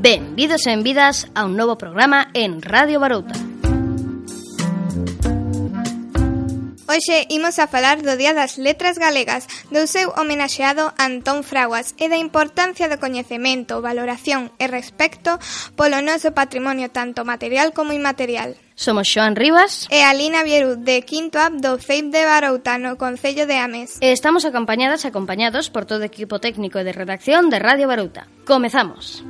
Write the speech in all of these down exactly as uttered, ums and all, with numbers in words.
Benvidos e benvidas a un novo programa en Radio Barouta. Hoxe imos a falar do Día das Letras Galegas, do seu homenaxeado Antón Fraguas e da importancia do coñecemento, valoración e respecto polo noso patrimonio tanto material como inmaterial. Somos Xoán Rivas e Alina Vieru, de quinto A P do C E I P de Barouta, no Concello de Ames. E estamos acompañadas e acompañados por todo o equipo técnico e de redacción de Radio Barouta. Comezamos!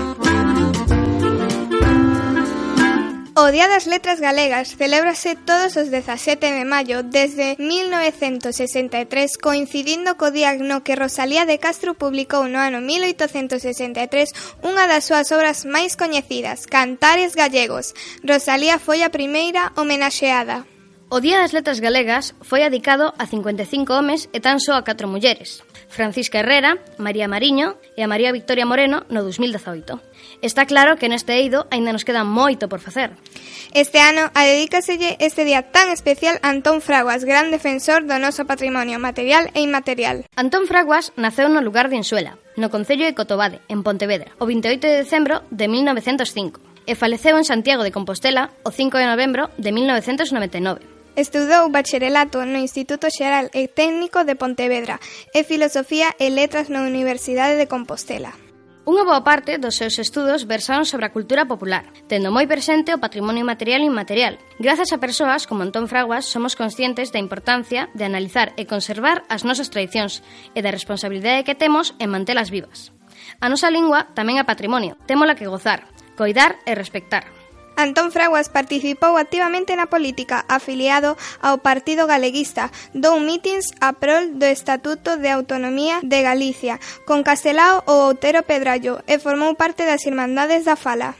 O Día das Letras Galegas celébrase todos os dezasete de maio desde mil novecentos sesenta e tres, coincidindo co día no que Rosalía de Castro publicou no ano mil oitocentos sesenta e tres unha das súas obras máis coñecidas, Cantares Gallegos. Rosalía foi a primeira homenaxeada. O Día das Letras Galegas foi dedicado a cincuenta e cinco homes e tan só a catro mulleres: Francisca Herrera, María Mariño e a María Victoria Moreno no dos mil dezoito. Está claro que neste eido aínda nos queda moito por facer. Este ano adedícaselle este día tan especial a Antón Fraguas, gran defensor do noso patrimonio material e inmaterial. Antón Fraguas naceu no lugar de Insuela, no concello de Cotobade, en Pontevedra, o vinte e oito de decembro de mil novecentos cinco, e faleceu en Santiago de Compostela o cinco de novembro de mil novecentos noventa e nove. Estudou bacharelato no Instituto Xeral e Técnico de Pontevedra e Filosofía e Letras na Universidade de Compostela. Unha boa parte dos seus estudos versaron sobre a cultura popular, tendo moi presente o patrimonio material e inmaterial. Grazas a persoas como Antón Fraguas somos conscientes da importancia de analizar e conservar as nosas tradicións e da responsabilidade que temos en mantelas vivas. A nosa lingua tamén é patrimonio, témola que gozar, coidar e respectar. Antón Fraguas participou activamente na política, afiliado ao Partido Galeguista, dou mítins a prol do Estatuto de Autonomía de Galicia, con Castelao ou Outero Pedrallo, e formou parte das Irmandades da Fala.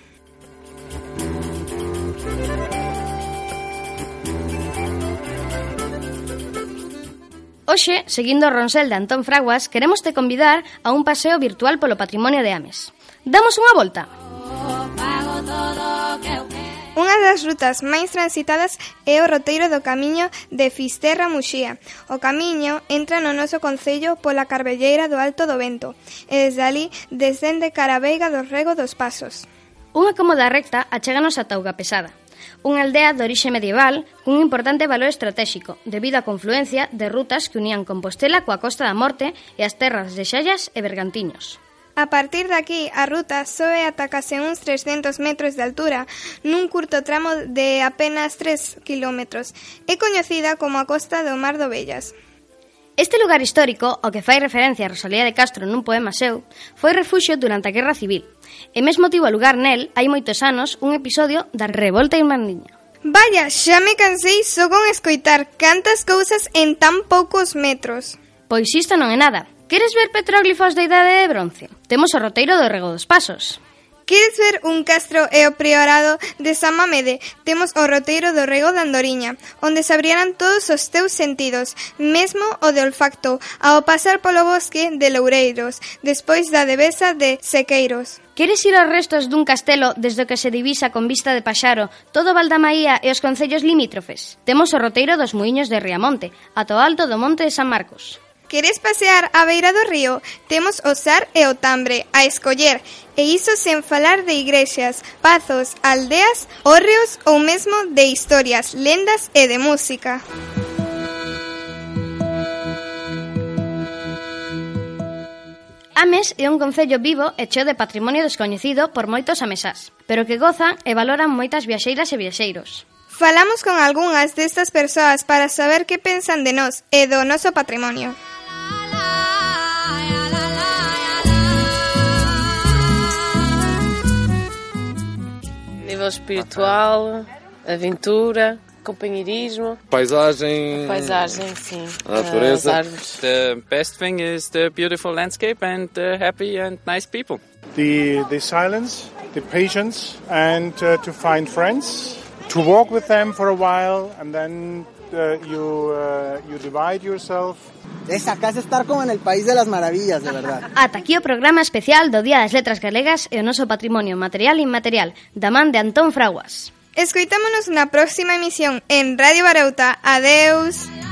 Hoxe, seguindo o ronsel de Antón Fraguas, queremos te convidar a un paseo virtual polo patrimonio de Ames. Damos unha volta? Unha das rutas máis transitadas é o roteiro do camiño de Fisterra-Muxía. O camiño entra no noso concello pola Carbelleira do Alto do Vento e desde ali descende cara a Veiga do Rego dos Pasos. Unha cómoda recta achéganos a Tauga Pesada, unha aldea de orixe medieval cun importante valor estratéxico debido á confluencia de rutas que unían Compostela coa Costa da Morte e as terras de Xallas e Bergantiños. A partir de aquí, a ruta soe ata case uns trescentos metros de altura, nun curto tramo de apenas tres kilómetros. É coñecida como a Costa do Mar do Vellas. Este lugar histórico, ao que fai referencia a Rosalía de Castro nun poema seu, foi refuxio durante a Guerra Civil, e mesmo tivo lugar nel, hai moitos anos, un episodio da Revolta Irmandiña. Vaya, xa me cansei só con escoitar cantas cousas en tan poucos metros. Pois isto non é nada. Queres ver petróglifos da Idade de Bronce? Temos o roteiro do Rego dos Pasos. Queres ver un castro e o priorado de San Mamede? Temos o roteiro do Rego de Andoriña, onde se abrirán todos os teus sentidos, mesmo o de olfacto, ao pasar polo bosque de Loureiros, despois da devesa de Sequeiros. Queres ir aos restos dun castelo desde o que se divisa con vista de Paxaro todo Valdamaía e os concellos limítrofes? Temos o roteiro dos Muiños de Riamonte, ata o alto do Monte de San Marcos. Queres pasear á beira do río? Temos o Sar e o Tambre a escoller, e iso sen falar de igrexas, pazos, aldeas, hórreos ou mesmo de historias, lendas e de música. Ames é un concello vivo e cheo de patrimonio descoñecido por moitos amesás, pero que gozan e valoran moitas viaxeiras e viaxeiros. Falamos con algunhas destas persoas para saber que pensan de nós e do noso patrimonio. Nível espiritual, aventura, companheirismo. Paisagem. Paisagem, sim. A natureza. As árvores. The best thing is the beautiful landscape and the happy and nice people. The the silence, the patience, and uh, to find friends, to walk with them for a while, and then uh, you uh, you divide yourself. Esa casa estar como en el país de las maravillas, de verdad. Ata aquí o programa especial do Día das Letras Galegas e o noso patrimonio material e inmaterial, da man de Antón Fraguas. Escoitámonos na próxima emisión en Radio Barouta. Adeus.